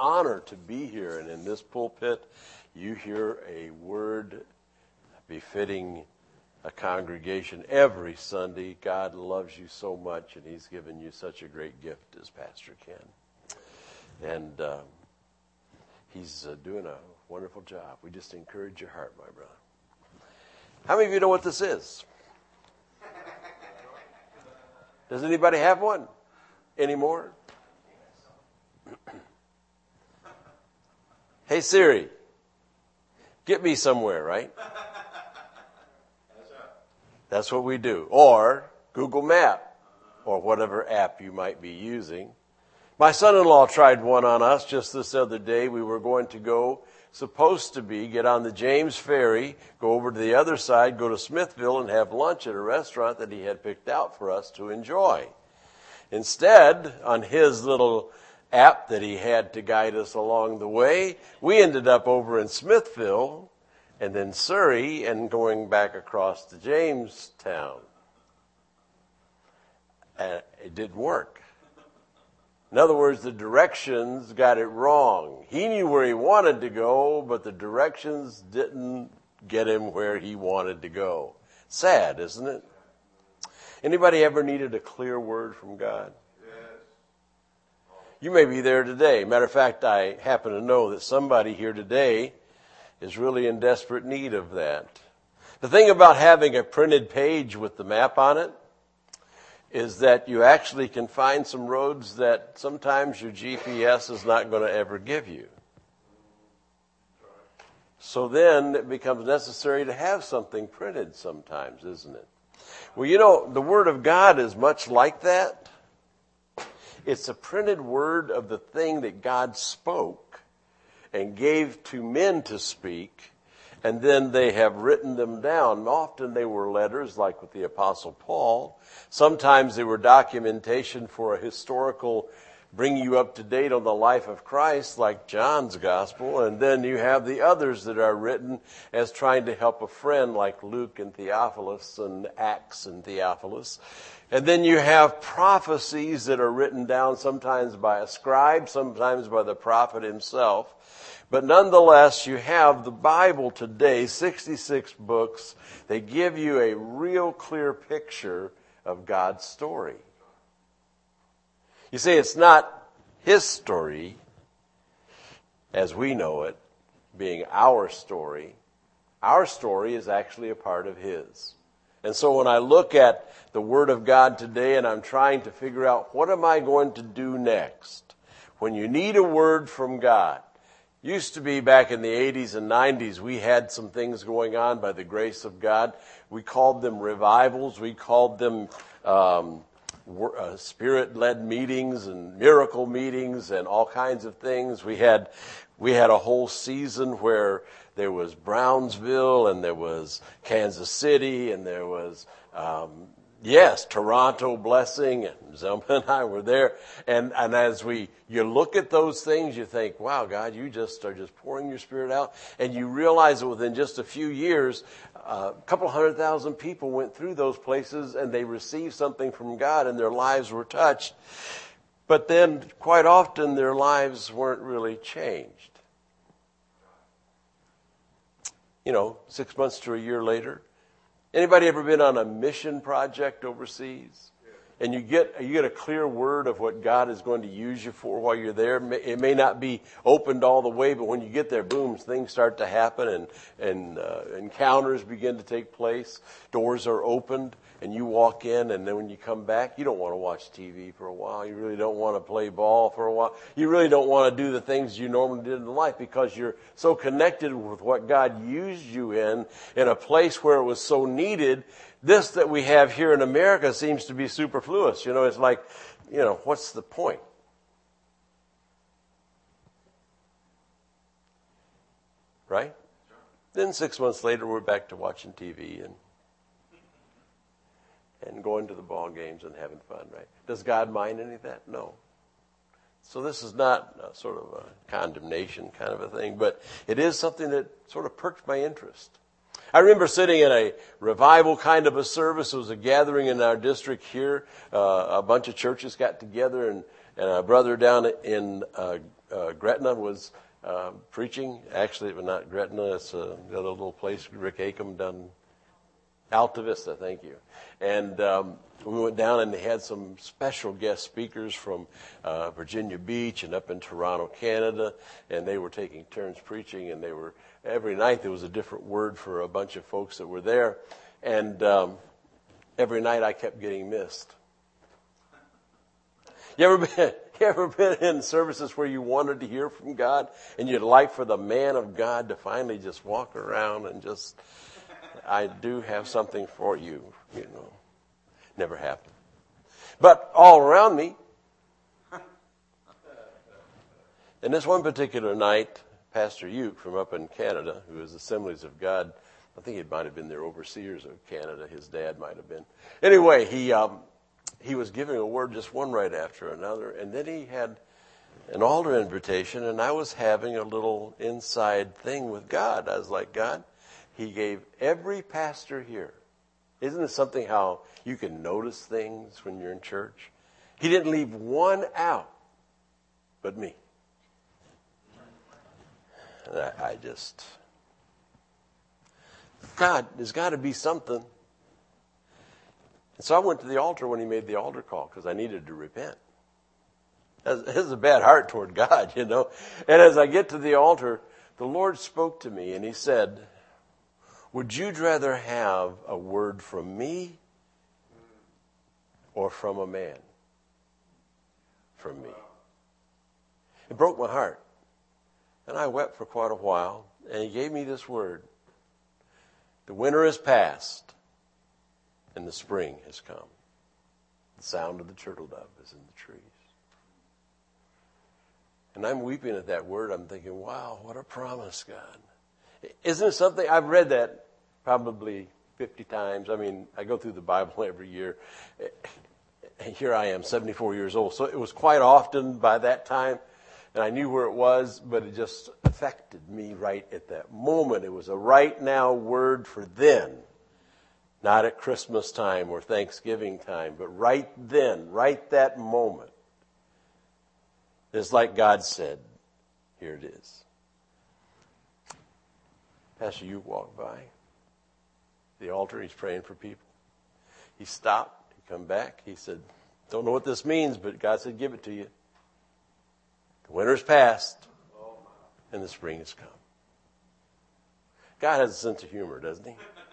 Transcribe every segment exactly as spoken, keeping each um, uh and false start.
honor to be here. And in this pulpit, you hear a word befitting a congregation every Sunday. God loves you so much, and he's given you such a great gift as Pastor Ken. And uh, he's uh, doing a wonderful job. We just encourage your heart, my brother. How many of you know what this is? Does anybody have one anymore? Hey Siri, get me somewhere, right? That's what we do. Or Google Map, or whatever app you might be using. My son-in-law tried one on us just this other day. We were going to go, supposed to be, get on the James Ferry, go over to the other side, go to Smithville, and have lunch at a restaurant that he had picked out for us to enjoy. Instead, on his little app that he had to guide us along the way, we ended up over in Smithville, and then Surrey, and going back across to Jamestown. And it didn't work. In other words, the directions got it wrong. He knew where he wanted to go, but the directions didn't get him where he wanted to go. Sad, isn't it? Anybody ever needed a clear word from God? You may be there today. Matter of fact, I happen to know that somebody here today is really in desperate need of that. The thing about having a printed page with the map on it is that you actually can find some roads that sometimes your G P S is not going to ever give you. So then it becomes necessary to have something printed sometimes, isn't it? Well, you know, the Word of God is much like that. It's a printed word of the thing that God spoke and gave to men to speak, and then they have written them down. Often they were letters, like with the Apostle Paul. Sometimes they were documentation for a historical, bring you up to date on the life of Christ, like John's Gospel. And then you have the others that are written as trying to help a friend, like Luke and Theophilus and Acts and Theophilus. And then you have prophecies that are written down sometimes by a scribe, sometimes by the prophet himself. But nonetheless, you have the Bible today, sixty-six books. They give you a real clear picture of God's story. You see, it's not his story as we know it being our story. Our story is actually a part of his. And so when I look at the Word of God today and I'm trying to figure out what am I going to do next, when you need a word from God, used to be back in the eighties and nineties, we had some things going on by the grace of God. We called them revivals. We called them um, uh, spirit-led meetings and miracle meetings and all kinds of things. We had we had a whole season where there was Brownsville and there was Kansas City and there was um, Yes, Toronto Blessing, and Zelma and I were there. And, and as we, you look at those things, you think, wow, God, you just are just pouring your Spirit out. And you realize that within just a few years, uh, a couple hundred thousand people went through those places and they received something from God and their lives were touched. But then quite often their lives weren't really changed. You know, six months to a year later. Anybody ever been on a mission project overseas? And you get you get a clear word of what God is going to use you for while you're there. It may not be opened all the way, but when you get there, boom, things start to happen and, and uh, encounters begin to take place. Doors are opened and you walk in, and then when you come back, you don't want to watch T V for a while. You really don't want to play ball for a while. You really don't want to do the things you normally did in life because you're so connected with what God used you in, in a place where it was so needed. This that we have here in America seems to be superfluous. You know, it's like, you know, what's the point? Right? Then six months later, we're back to watching T V and and going to the ball games and having fun, right? Does God mind any of that? No. So this is not a sort of a condemnation kind of a thing, but it is something that sort of perked my interest. I remember sitting in a revival kind of a service. It was a gathering in our district here. Uh, a bunch of churches got together, and, and a brother down in uh, uh, Gretna was uh, preaching. Actually, it was not Gretna. It's uh, the other little place Rick Acom done. Alta Vista, thank you. And um, we went down and they had some special guest speakers from uh, Virginia Beach and up in Toronto, Canada, and they were taking turns preaching, and they were, every night there was a different word for a bunch of folks that were there, and um, every night I kept getting missed. You ever been, you ever been in services where you wanted to hear from God, and you'd like for the man of God to finally just walk around and just... I do have something for you, you know. Never happened. But all around me, and this one particular night, Pastor Uke from up in Canada, who is Assemblies of God, I think he might have been their overseers of Canada. His dad might have been. Anyway, he um, he was giving a word, just one right after another, and then he had an altar invitation, and I was having a little inside thing with God. I was like, God, He gave every pastor here. Isn't it something how you can notice things when you're in church? He didn't leave one out but me. And I, I just, God, there's got to be something. And so I went to the altar when he made the altar call because I needed to repent. This is a bad heart toward God, you know. And as I get to the altar, the Lord spoke to me and he said, would you rather have a word from me or from a man? From me. It broke my heart. And I wept for quite a while. And he gave me this word. The winter is past and the spring has come. The sound of the turtle dove is in the trees. And I'm weeping at that word. I'm thinking, wow, what a promise, God. Isn't it something? I've read that probably fifty times. I mean, I go through the Bible every year. And here I am, seventy-four years old. So it was quite often by that time. And I knew where it was, but it just affected me right at that moment. It was a right now word for then. Not at Christmas time or Thanksgiving time, but right then, right that moment. It's like God said, here it is. Pastor, you walked by the altar. He's praying for people. He stopped. He come back. He said, don't know what this means, but God said, give it to you. The winter's passed and the spring has come. God has a sense of humor, doesn't he?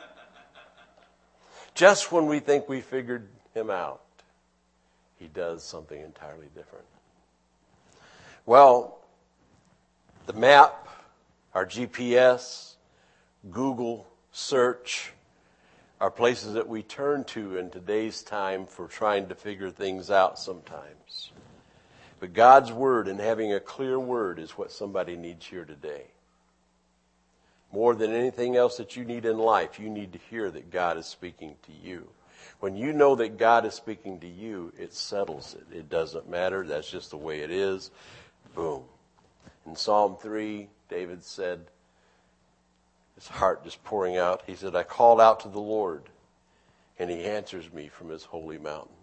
Just when we think we figured him out, he does something entirely different. Well, the map, our G P S, Google search are places that we turn to in today's time for trying to figure things out sometimes. But God's word and having a clear word is what somebody needs here today. More than anything else that you need in life, you need to hear that God is speaking to you. When you know that God is speaking to you, it settles it. It doesn't matter. That's just the way it is. Boom. In Psalm three, David said, his heart just pouring out, he said, I called out to the Lord, and he answers me from his holy mountain.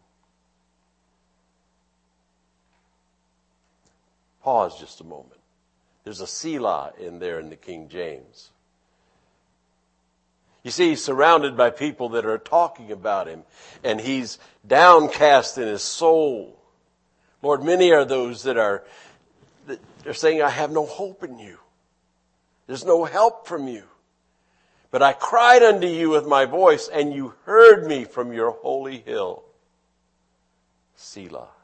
Pause just a moment. There's a Selah in there in the King James. You see, he's surrounded by people that are talking about him, and he's downcast in his soul. Lord, many are those that are that are saying, I have no hope in you. There's no help from you. But I cried unto you with my voice, and you heard me from your holy hill. Selah.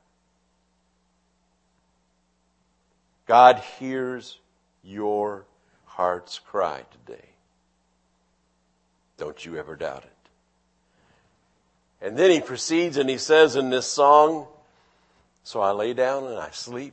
God hears your heart's cry today. Don't you ever doubt it. And then he proceeds and he says in this song, so I lay down and I sleep.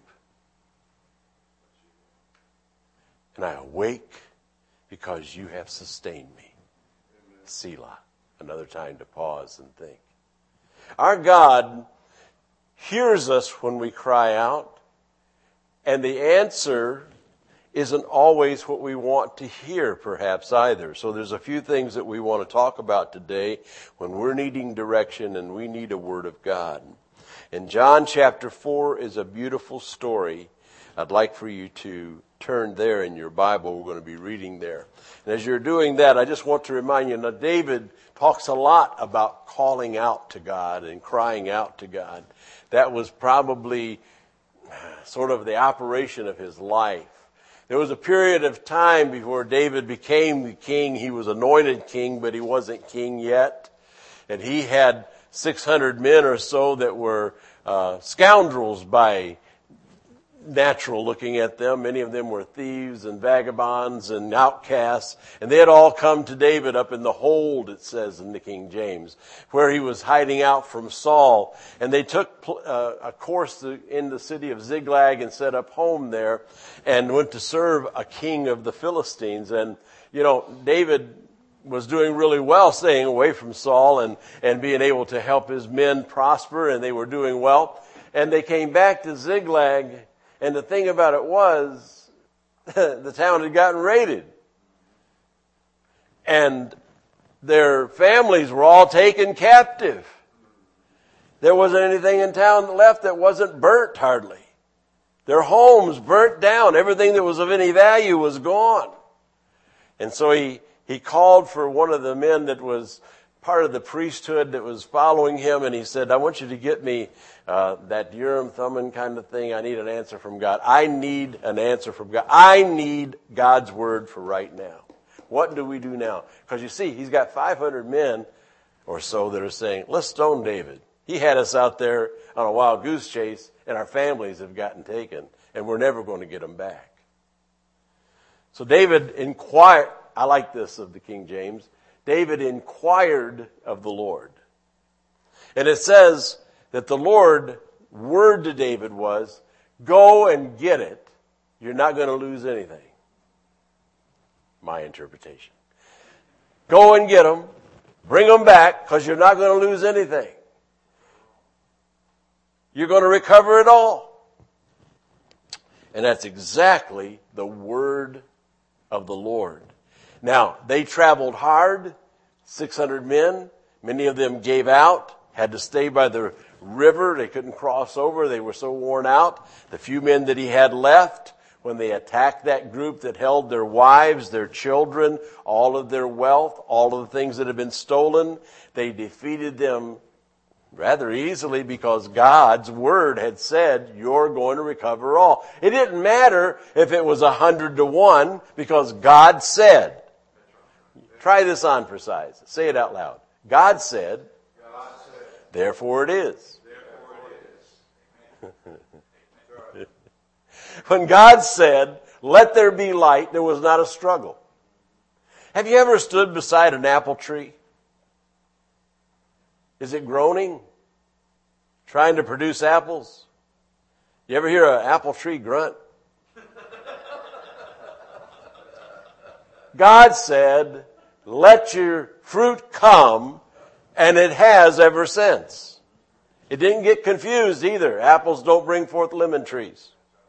And I awake because you have sustained me. Selah. Another time to pause and think. Our God hears us when we cry out. And the answer isn't always what we want to hear, perhaps, either. So there's a few things that we want to talk about today when we're needing direction and we need a word of God. And John chapter four is a beautiful story I'd like for you to turn there in your Bible. We're going to be reading there. And as you're doing that, I just want to remind you, now David talks a lot about calling out to God and crying out to God. That was probably sort of the operation of his life. There was a period of time before David became the king. He was anointed king, but he wasn't king yet. And he had six hundred men or so that were uh, scoundrels by natural looking at them. Many of them were thieves and vagabonds and outcasts. And they had all come to David up in the hold, it says in the King James, where he was hiding out from Saul. And they took uh, a course in the city of Ziklag and set up home there and went to serve a king of the Philistines. And, you know, David was doing really well staying away from Saul and, and being able to help his men prosper, and they were doing well. And they came back to Ziklag. And the thing about it was, the town had gotten raided. And their families were all taken captive. There wasn't anything in town left that wasn't burnt hardly. Their homes burnt down. Everything that was of any value was gone. And so he, he called for one of the men that was part of the priesthood that was following him, and he said, I want you to get me uh, that Urim Thummim kind of thing. I need an answer from God. I need an answer from God. I need God's word for right now. What do we do now? Because you see, he's got five hundred men or so that are saying, let's stone David. He had us out there on a wild goose chase, and our families have gotten taken, and we're never going to get them back. So David inquired, I like this of the King James, David inquired of the Lord. And it says that the Lord's word to David was, go and get it. You're not going to lose anything. My interpretation. Go and get them. Bring them back, because you're not going to lose anything. You're going to recover it all. And that's exactly the word of the Lord. Now, they traveled hard, six hundred men. Many of them gave out, had to stay by the river. They couldn't cross over. They were so worn out. The few men that he had left, when they attacked that group that held their wives, their children, all of their wealth, all of the things that had been stolen, they defeated them rather easily because God's word had said, you're going to recover all. It didn't matter if it was a hundred to one because God said. Try this on for size. Say it out loud. God said, God said therefore it is. Therefore it is. When God said, let there be light, there was not a struggle. Have you ever stood beside an apple tree? Is it groaning? Trying to produce apples? You ever hear an apple tree grunt? God said, let your fruit come, and it has ever since. It didn't get confused either. Apples don't bring forth lemon trees.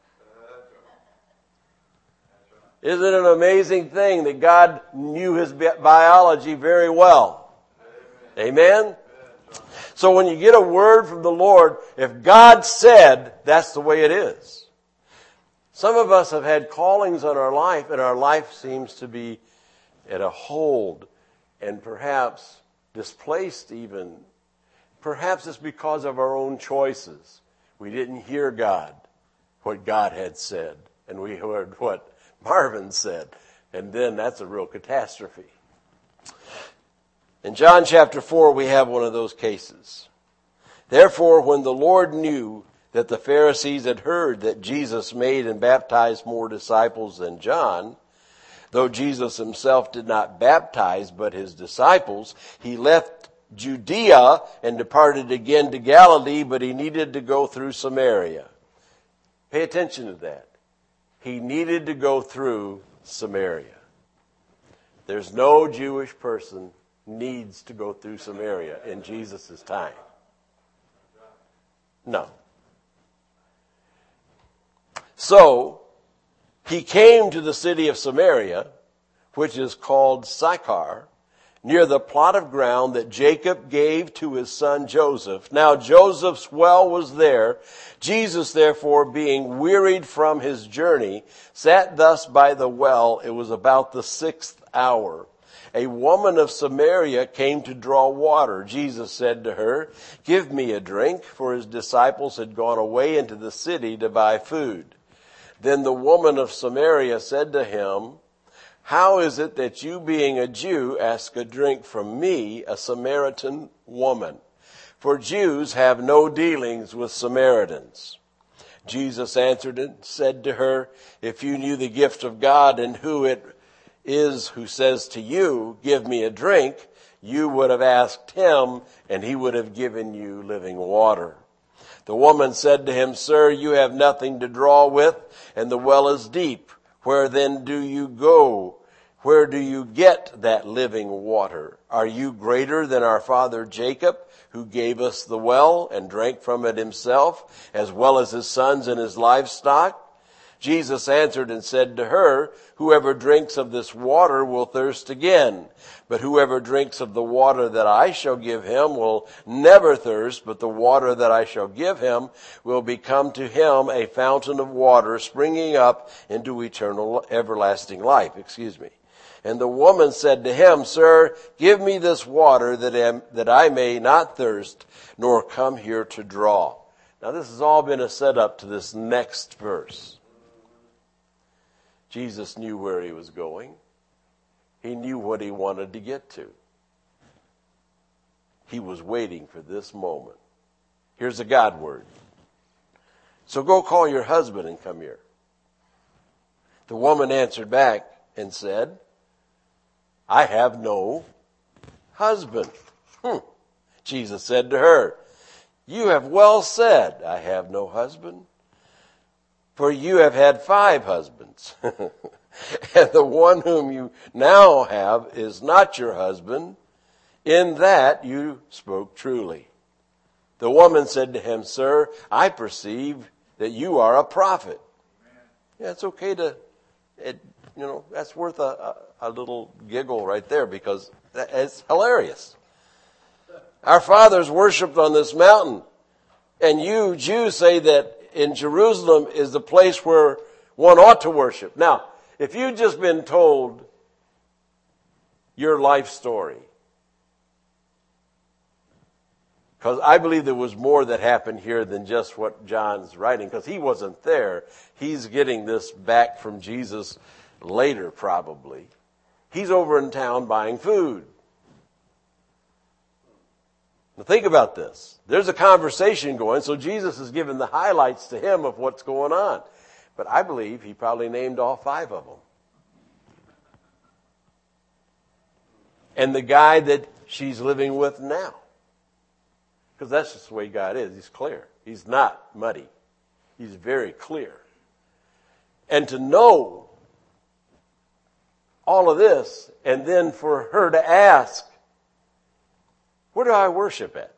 Isn't it an amazing thing that God knew his biology very well? Amen? So when you get a word from the Lord, if God said, that's the way it is. Some of us have had callings on our life, and our life seems to be at a hold and perhaps displaced even. Perhaps it's because of our own choices. We didn't hear God, what God had said, and we heard what Marvin said, and then that's a real catastrophe. In John chapter four, we have one of those cases. Therefore, when the Lord knew that the Pharisees had heard that Jesus made and baptized more disciples than John, though Jesus himself did not baptize but his disciples, he left Judea and departed again to Galilee, but he needed to go through Samaria. Pay attention to that. He needed to go through Samaria. There's no Jewish person needs to go through Samaria in Jesus' time. No. So, he came to the city of Samaria, which is called Sychar, near the plot of ground that Jacob gave to his son Joseph. Now Joseph's well was there. Jesus, therefore, being wearied from his journey, sat thus by the well. It was about the sixth hour. A woman of Samaria came to draw water. Jesus said to her, "Give me a drink," for his disciples had gone away into the city to buy food. Then the woman of Samaria said to him, "How is it that you, being a Jew, ask a drink from me, a Samaritan woman? For Jews have no dealings with Samaritans." Jesus answered and said to her, "If you knew the gift of God and who it is who says to you, 'Give me a drink,' you would have asked him, and he would have given you living water." The woman said to him, "Sir, you have nothing to draw with, and the well is deep. Where then do you go? Where do you get that living water? Are you greater than our father Jacob, who gave us the well and drank from it himself, as well as his sons and his livestock?" Jesus answered and said to her, "Whoever drinks of this water will thirst again. But whoever drinks of the water that I shall give him will never thirst, but the water that I shall give him will become to him a fountain of water springing up into eternal, everlasting life." Excuse me. And the woman said to him, "Sir, give me this water that, am, that I may not thirst, nor come here to draw." Now this has all been a setup to this next verse. Jesus knew where he was going. He knew what he wanted to get to. He was waiting for this moment. Here's a God word. "So go call your husband and come here." The woman answered back and said, "I have no husband." Hmm. Jesus said to her, "You have well said, 'I have no husband,' for you have had five husbands, and the one whom you now have is not your husband. In that you spoke truly." The woman said to him, "Sir, I perceive that you are a prophet." Yeah, it's okay to, it, you know, that's worth a, a, a little giggle right there, because it's hilarious. "Our fathers worshipped on this mountain, and you Jews say that in Jerusalem is the place where one ought to worship." Now, if you've just been told your life story, because I believe there was more that happened here than just what John's writing, because he wasn't there. He's getting this back from Jesus later, probably. He's over in town buying food. Now think about this. There's a conversation going, so Jesus is giving the highlights to him of what's going on. But I believe he probably named all five of them. And the guy that she's living with now. Because that's just the way God is. He's clear. He's not muddy. He's very clear. And to know all of this, and then for her to ask, "Where do I worship at?"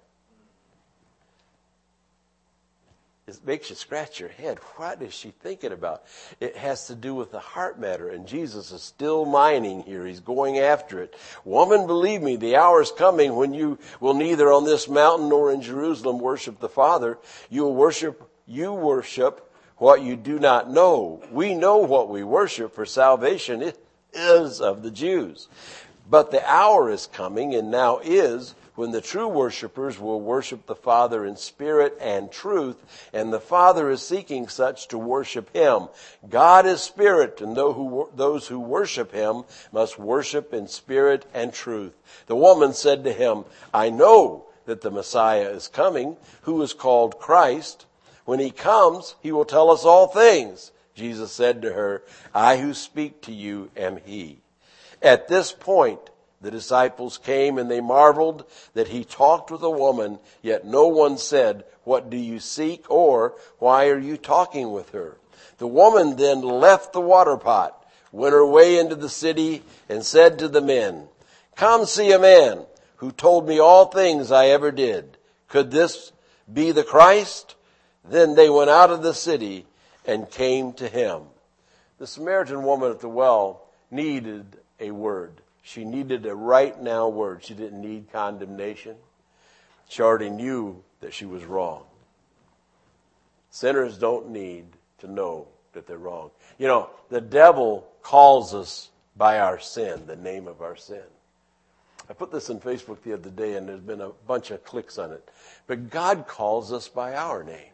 It makes you scratch your head. What is she thinking about? It has to do with the heart matter, and Jesus is still mining here. He's going after it. "Woman, believe me, the hour is coming when you will neither on this mountain nor in Jerusalem worship the Father. You will worship, you worship what you do not know. We know what we worship, for salvation is of the Jews. But the hour is coming, and now is, when the true worshipers will worship the Father in spirit and truth, and the Father is seeking such to worship him. God is spirit, and those who worship him must worship in spirit and truth." The woman said to him, "I know that the Messiah is coming, who is called Christ. When he comes, he will tell us all things." Jesus said to her, "I who speak to you am he." At this point, the disciples came, and they marveled that he talked with a woman, yet no one said, "What do you seek?" or "Why are you talking with her?" The woman then left the water pot, went her way into the city, and said to the men, "Come see a man who told me all things I ever did. Could this be the Christ?" Then they went out of the city and came to him. The Samaritan woman at the well needed a word. She needed a right now word. She didn't need condemnation. She already knew that she was wrong. Sinners don't need to know that they're wrong. You know, the devil calls us by our sin, the name of our sin. I put this on Facebook the other day, and there's been a bunch of clicks on it. But God calls us by our name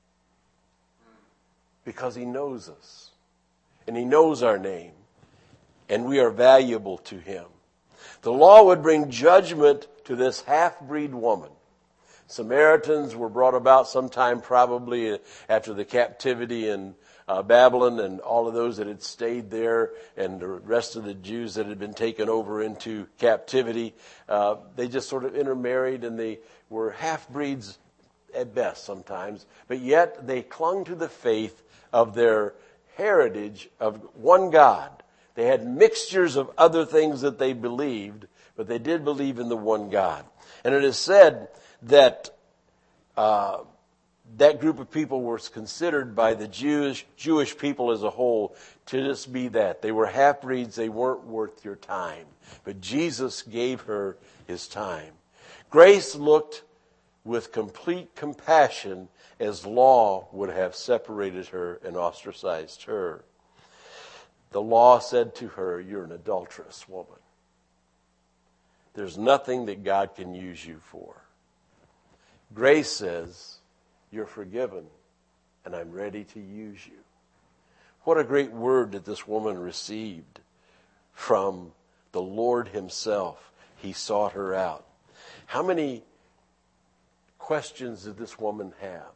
because he knows us, and he knows our name, and we are valuable to him. The law would bring judgment to this half-breed woman. Samaritans were brought about sometime probably after the captivity in uh, Babylon, and all of those that had stayed there, and the rest of the Jews that had been taken over into captivity. Uh, they just sort of intermarried, and they were half-breeds at best sometimes, but yet they clung to the faith of their heritage of one God. They had mixtures of other things that they believed, but they did believe in the one God. And it is said that uh, that group of people was considered by the Jewish Jewish people as a whole to just be that. They were half-breeds. They weren't worth your time. But Jesus gave her his time. Grace looked with complete compassion as law would have separated her and ostracized her. The law said to her, you're an adulterous woman. There's nothing that God can use you for. Grace says, you're forgiven, and I'm ready to use you. What a great word that this woman received from the Lord himself. He sought her out. How many questions did this woman have?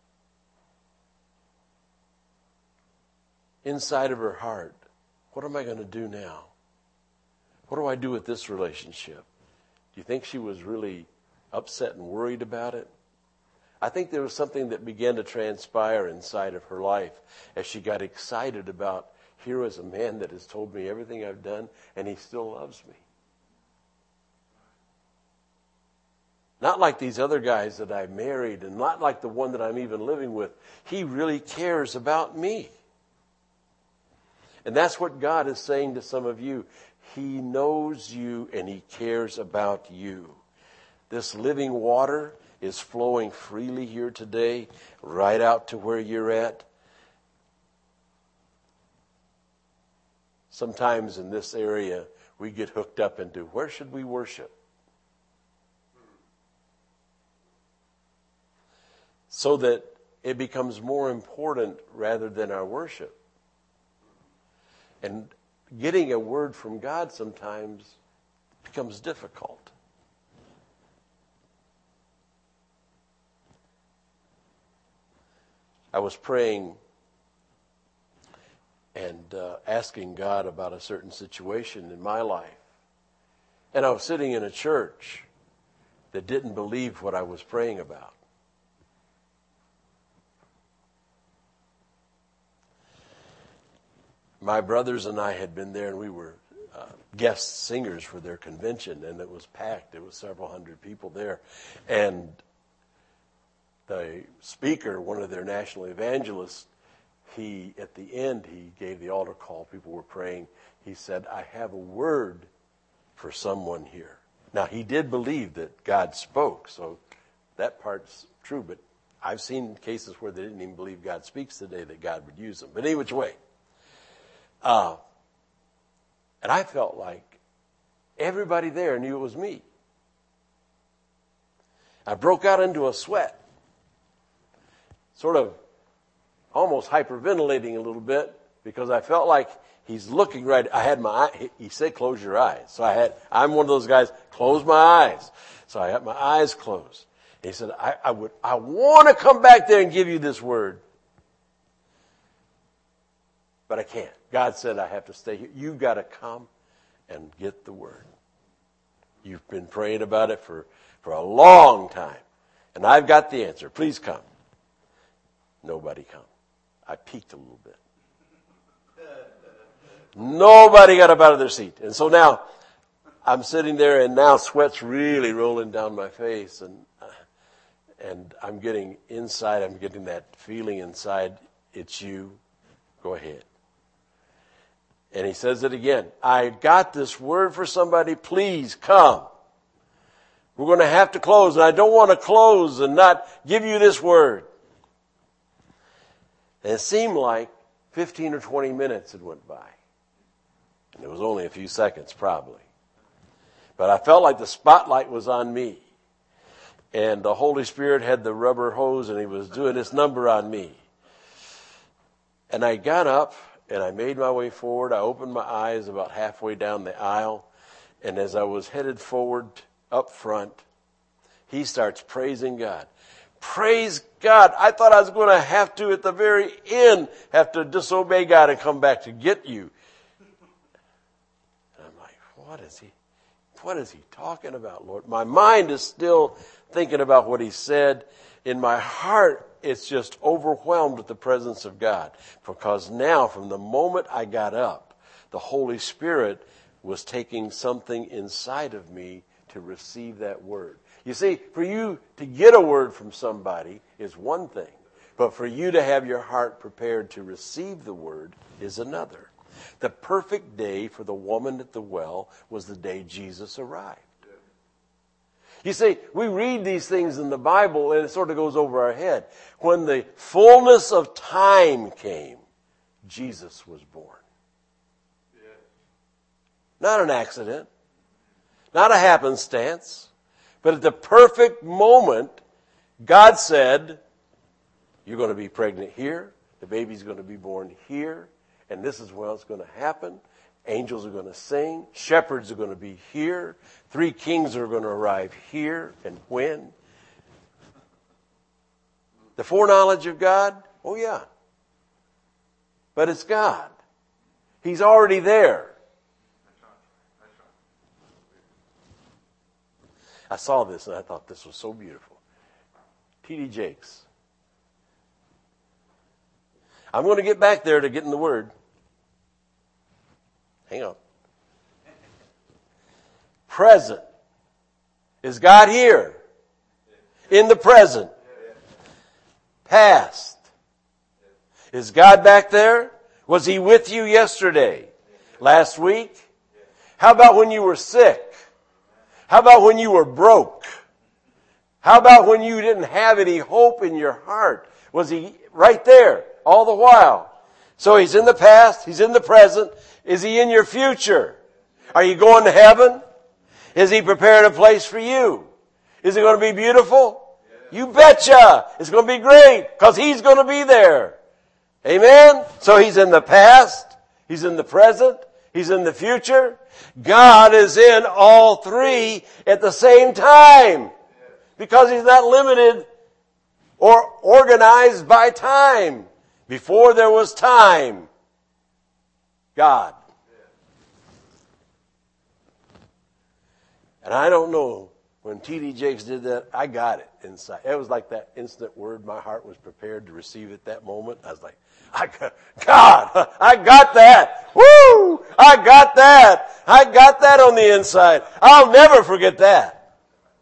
Inside of her heart, what am I going to do now? What do I do with this relationship? Do you think she was really upset and worried about it? I think there was something that began to transpire inside of her life as she got excited about, here is a man that has told me everything I've done, and he still loves me. Not like these other guys that I married, and not like the one that I'm even living with. He really cares about me. And that's what God is saying to some of you. He knows you and he cares about you. This living water is flowing freely here today, right out to where you're at. Sometimes in this area, we get hooked up into where should we worship? So that it becomes more important rather than our worship. And getting a word from God sometimes becomes difficult. I was praying and uh, asking God about a certain situation in my life. And I was sitting in a church that didn't believe what I was praying about. My brothers and I had been there, and we were uh, guest singers for their convention, and it was packed. There was several hundred people there. And the speaker, one of their national evangelists, he, at the end, he gave the altar call. People were praying. He said, I have a word for someone here. Now, he did believe that God spoke, so that part's true. But I've seen cases where they didn't even believe God speaks today, that God would use them. But any which way. Uh, and I felt like everybody there knew it was me. I broke out into a sweat, sort of almost hyperventilating a little bit, because I felt like he's looking right. I had my eye, he said, close your eyes. So I had, I'm one of those guys, close my eyes. So I had my eyes closed. And he said, I, I would, I want to come back there and give you this word, but I can't. God said I have to stay here. You've got to come and get the word. You've been praying about it for, for a long time. And I've got the answer. Please come. Nobody come. I peeked a little bit. Nobody got up out of their seat. And so now I'm sitting there, and now sweat's really rolling down my face. And, and I'm getting inside, I'm getting that feeling inside. It's you. Go ahead. And he says it again. I got this word for somebody. Please come. We're going to have to close. And I don't want to close and not give you this word. And it seemed like fifteen or twenty minutes had went by. And it was only a few seconds probably. But I felt like the spotlight was on me. And the Holy Spirit had the rubber hose and he was doing this number on me. And I got up and I made my way forward. I opened my eyes about halfway down the aisle. And as I was headed forward up front, he starts praising God. Praise God. I thought I was going to have to, at the very end, have to disobey God and come back to get you. And I'm like, what is he, what is he talking about, Lord? My mind is still thinking about what he said. In my heart, it's just overwhelmed with the presence of God. Because now, from the moment I got up, the Holy Spirit was taking something inside of me to receive that word. You see, for you to get a word from somebody is one thing, but for you to have your heart prepared to receive the word is another. The perfect day for the woman at the well was the day Jesus arrived. You see, we read these things in the Bible and it sort of goes over our head. When the fullness of time came, Jesus was born. Not an accident, not a happenstance. But at the perfect moment, God said, you're going to be pregnant here. The baby's going to be born here. And this is when it's going to happen. Angels are going to sing. Shepherds are going to be here. Three kings are going to arrive here. And when? The foreknowledge of God? Oh, yeah. But it's God. He's already there. I saw this and I thought this was so beautiful. T D Jakes. I'm going to get back there to get in the Word. Hang on. Present. Is God here? In the present. Past. Is God back there? Was He with you yesterday? Last week? How about when you were sick? How about when you were broke? How about when you didn't have any hope in your heart? Was He right there all the while? So He's in the past. He's in the present. Is He in your future? Are you going to heaven? Is He preparing a place for you? Is it going to be beautiful? You betcha. It's going to be great because He's going to be there. Amen? So He's in the past. He's in the present. He's in the future. God is in all three at the same time. Because He's not limited or organized by time. Before there was time, God. And I don't know, when T D Jakes did that, I got it inside. It was like that instant word. My heart was prepared to receive it that moment. I was like, I got, God, I got that. Woo! I got that. I got that on the inside. I'll never forget that.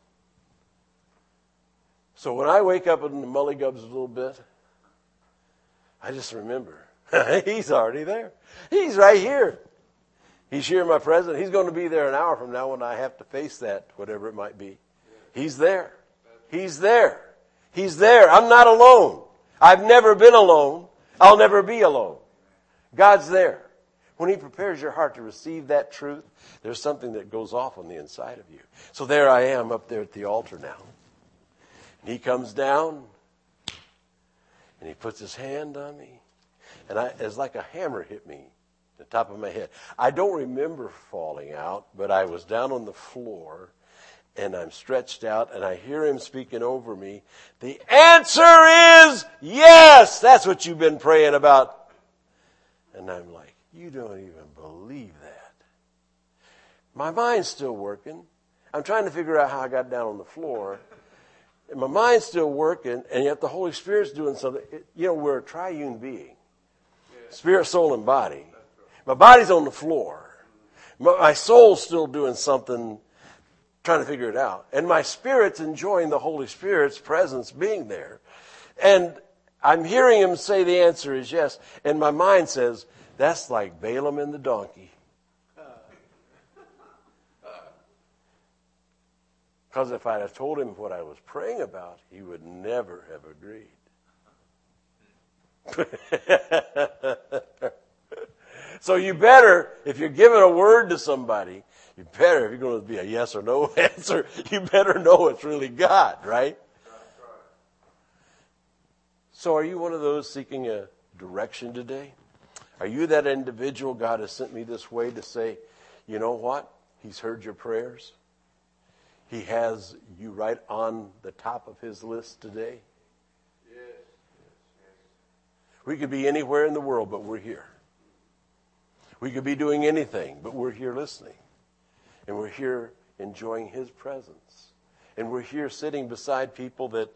So when I wake up in the mullygubs a little bit, I just remember, He's already there. He's right here. He's here in my presence. He's going to be there an hour from now when I have to face that, whatever it might be. He's there. He's there. He's there. I'm not alone. I've never been alone. I'll never be alone. God's there. When He prepares your heart to receive that truth, there's something that goes off on the inside of you. So there I am up there at the altar now. And He comes down and He puts His hand on me. And I, it's like a hammer hit me at the top of my head. I don't remember falling out, but I was down on the floor and I'm stretched out and I hear Him speaking over me. The answer is yes. That's what you've been praying about. And I'm like, you don't even believe that. My mind's still working. I'm trying to figure out how I got down on the floor. And my mind's still working, and yet the Holy Spirit's doing something. It, you know, we're a triune being. Spirit, soul, and body. My body's on the floor. My, my soul's still doing something, trying to figure it out. And my spirit's enjoying the Holy Spirit's presence being there. And I'm hearing Him say the answer is yes. And my mind says, That's like Balaam and the donkey. Because if I'd have told him what I was praying about, he would never have agreed. So you better, if you're giving a word to somebody, you better, if you're going to be a yes or no answer, you better know it's really God, right? So are you one of those seeking a direction today? Are you that individual God has sent me this way to say, you know what? He's heard your prayers. He has you right on the top of his list today. Yes. We could be anywhere in the world, but we're here. We could be doing anything, but we're here listening. And we're here enjoying his presence. And we're here sitting beside people that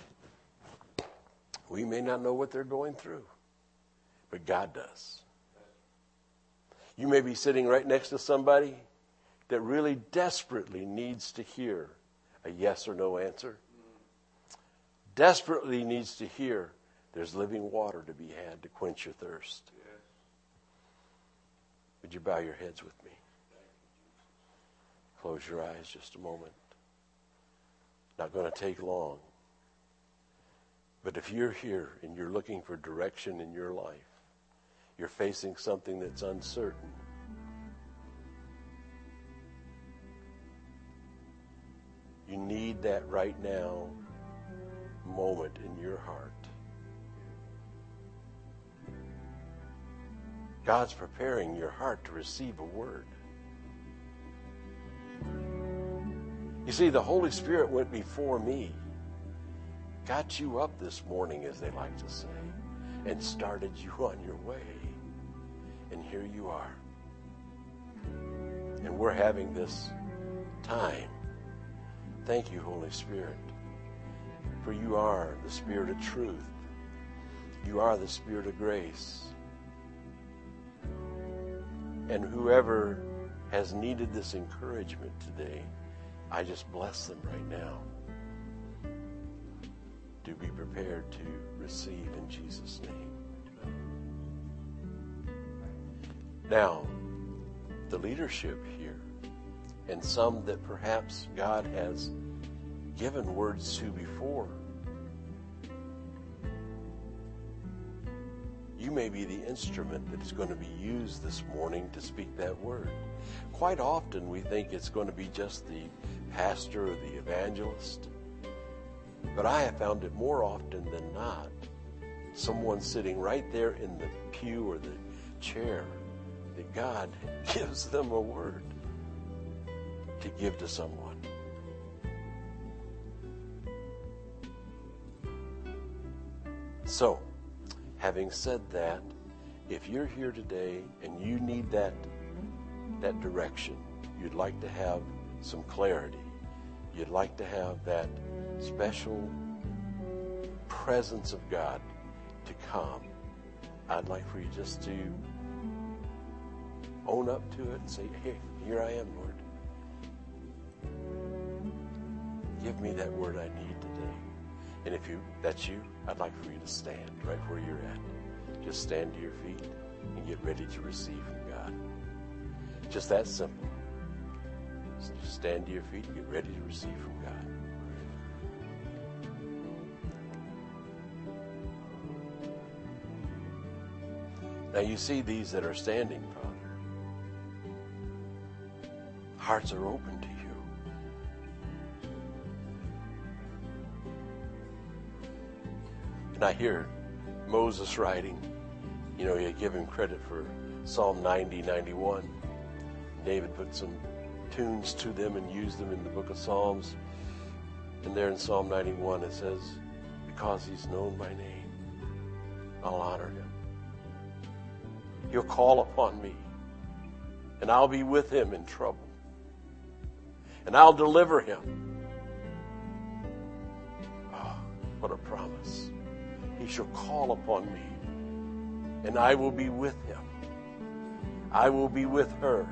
we may not know what they're going through, but God does. You may be sitting right next to somebody that really desperately needs to hear a yes or no answer. Desperately needs to hear there's living water to be had to quench your thirst. Yes. Would you bow your heads with me? Close your eyes just a moment. Not going to take long. But if you're here and you're looking for direction in your life, you're facing something that's uncertain, you need that right now moment in your heart. God's preparing your heart to receive a word. You see, the Holy Spirit went before me, got you up this morning, as they like to say, and started you on your way. And here you are. And we're having this time. Thank you, Holy Spirit, for you are the Spirit of truth. You are the Spirit of grace. And whoever has needed this encouragement today, I just bless them right now. Do be prepared to receive in Jesus' name. Now, the leadership here, and some that perhaps God has given words to before, you may be the instrument that is going to be used this morning to speak that word. Quite often we think it's going to be just the pastor or the evangelist, but I have found it more often than not someone sitting right there in the pew or the chair that God gives them a word to give to someone. So, having said that, if you're here today and you need that, that direction, you'd like to have some clarity, you'd like to have that special presence of God to come, I'd like for you just to own up to it and say, hey, here I am, Lord. Give me that word I need today. And if you that's you, I'd like for you to stand right where you're at. Just stand to your feet and get ready to receive from God. Just that simple. Just stand to your feet and get ready to receive from God. Now you see these that are standing, Father. Hearts are open to you. And I hear Moses writing, you know, you give him credit for Psalm ninety, ninety-one. David put some tunes to them and used them in the book of Psalms. And there in Psalm ninety-one it says, because he's known my name, I'll honor him. He'll call upon me, and I'll be with him in trouble. And I'll deliver him. Oh, what a promise. He shall call upon me, and I will be with him. I will be with her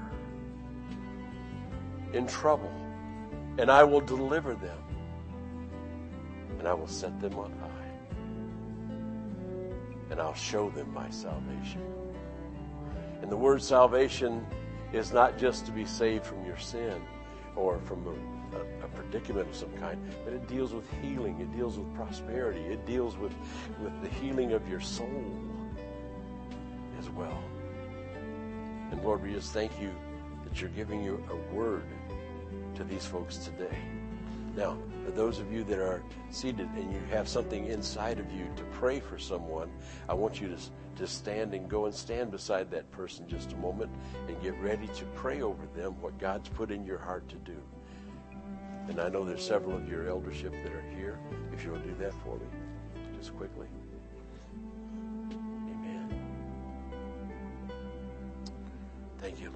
in trouble, and I will deliver them, and I will set them on high, and I'll show them my salvation. the word salvation is not just to be saved from your sin or from a, a, a predicament of some kind, but it deals with healing. It deals with prosperity. It deals with, with the healing of your soul as well. And Lord, we just thank you that you're giving you a word to these folks today. Now, for those of you that are seated and you have something inside of you to pray for someone, I want you to, to stand and go and stand beside that person just a moment and get ready to pray over them what God's put in your heart to do. And I know there's several of your eldership that are here. If you'll do that for me, just quickly. Amen. Thank you, Lord.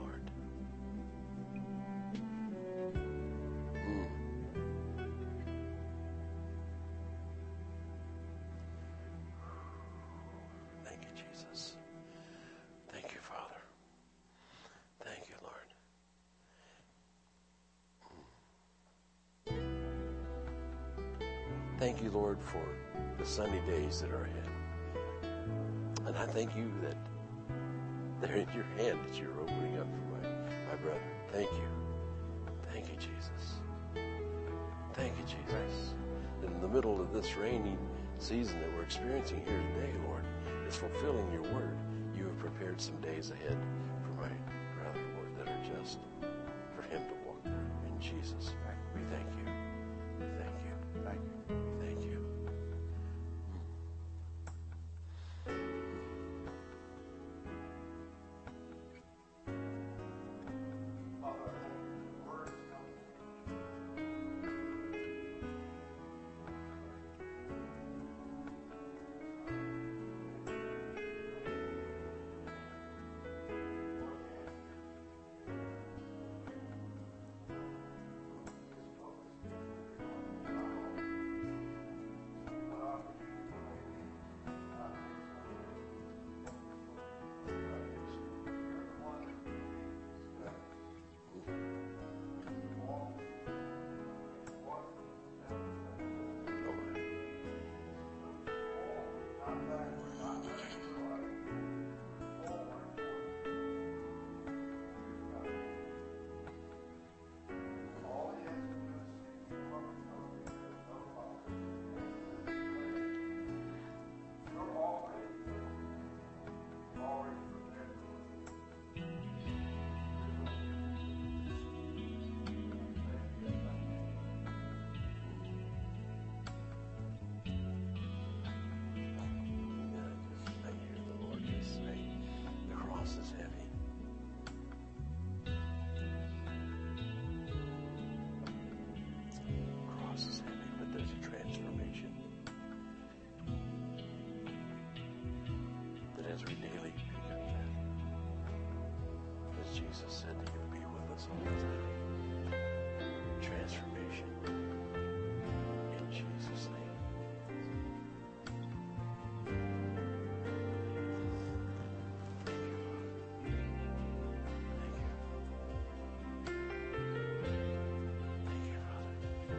Thank you, Lord, for the sunny days that are ahead. And I thank you that they're in your hand, that you're opening up for my, my brother. Thank you. Thank you, Jesus. Thank you, Jesus. In the middle of this rainy season that we're experiencing here today, Lord, is fulfilling your word. You have prepared some days ahead for my brother, Lord, that are just for him to walk through. In Jesus, we thank you. We thank you. Thank you. Thank you. As we daily pick up that, as Jesus said that you'll be with us all the time. Transformation in Jesus' name. Thank you, Lord. Thank you. Thank you, Father.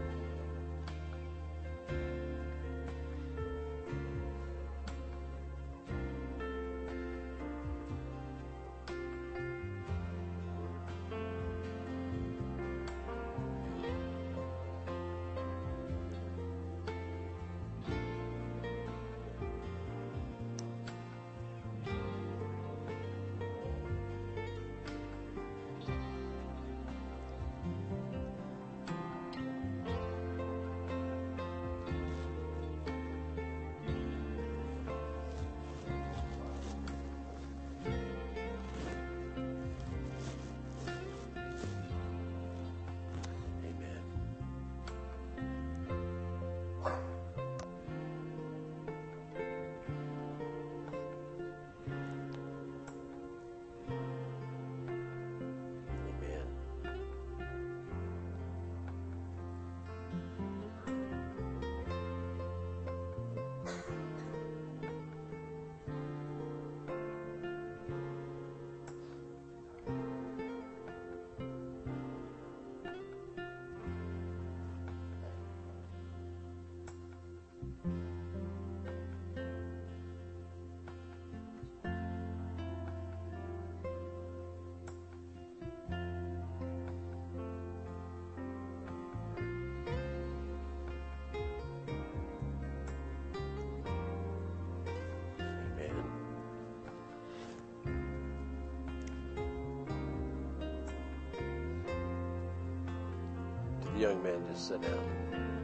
The young man just sat down.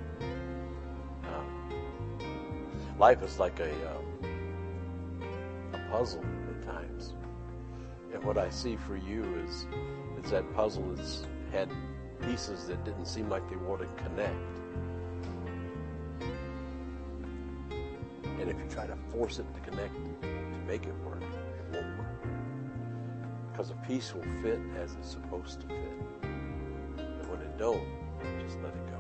Um, life is like a, um, a puzzle at times. And what I see for you is, is that puzzle that's had pieces that didn't seem like they wanted to connect. And if you try to force it to connect, to make it work, it won't work. Because a piece will fit as it's supposed to fit. And when it don't, just let it go.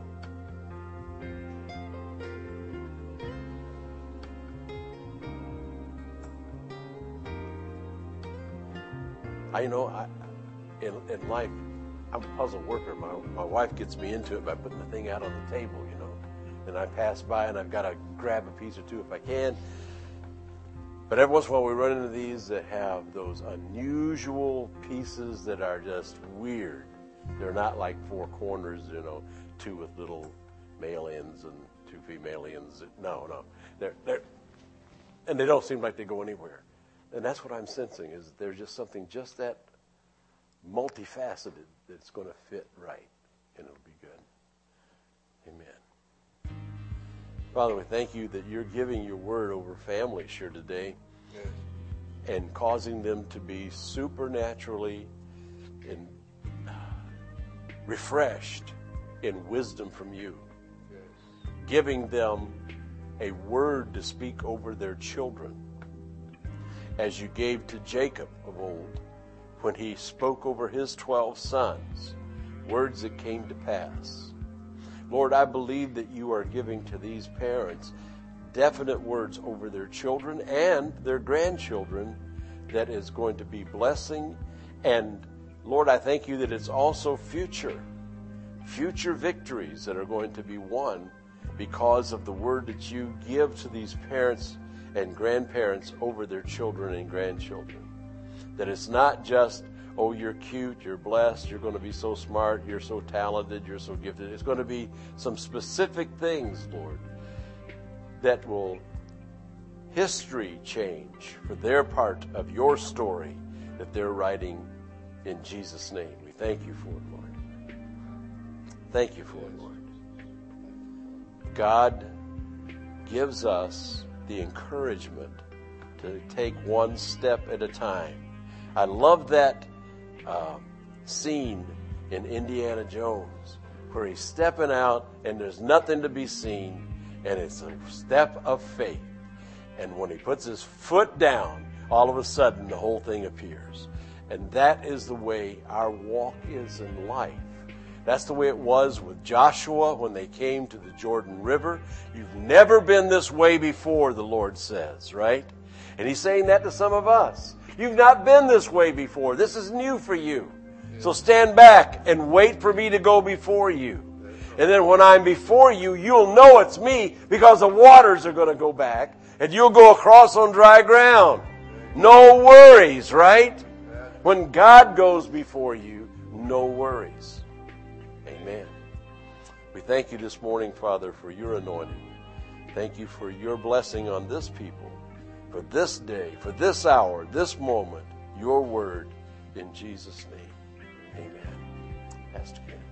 I know I, in, in life, I'm a puzzle worker. My, my wife gets me into it by putting the thing out on the table, you know. And I pass by and I've got to grab a piece or two if I can. But every once in a while we run into these that have those unusual pieces that are just weird. They're not like four corners, you know, two with little male ends and two female ends. No, no. They're, they're, and they don't seem like they go anywhere. And that's what I'm sensing, is there's just something just that multifaceted that's going to fit right, and it'll be good. Amen. Father, we thank you that you're giving your word over families here today, yes, and causing them to be supernaturally in, uh, refreshed in wisdom from you, yes, giving them a word to speak over their children, as you gave to Jacob of old, when he spoke over his twelve sons, words that came to pass. Lord, I believe that you are giving to these parents definite words over their children and their grandchildren that is going to be blessing. And Lord, I thank you that it's also future, future victories that are going to be won because of the word that you give to these parents and grandparents over their children and grandchildren. That it's not just, oh, you're cute, you're blessed, you're going to be so smart, you're so talented, you're so gifted. It's going to be some specific things, Lord, that will history change for their part of your story that they're writing in Jesus' name. We thank you for it, Lord. Thank you for it, Lord. God gives us the encouragement to take one step at a time. I love that um, scene in Indiana Jones where he's stepping out and there's nothing to be seen, and it's a step of faith. And when he puts his foot down, all of a sudden the whole thing appears. And that is the way our walk is in life. That's the way it was with Joshua when they came to the Jordan River. You've never been this way before, the Lord says, right? And he's saying that to some of us. You've not been this way before. This is new for you. So stand back and wait for me to go before you. And then when I'm before you, you'll know it's me because the waters are going to go back and you'll go across on dry ground. No worries, right? When God goes before you, no worries. Amen. We thank you this morning, Father, for your anointing. Thank you for your blessing on this people, for this day, for this hour, this moment, your word, in Jesus' name. Amen. Pastor Ken.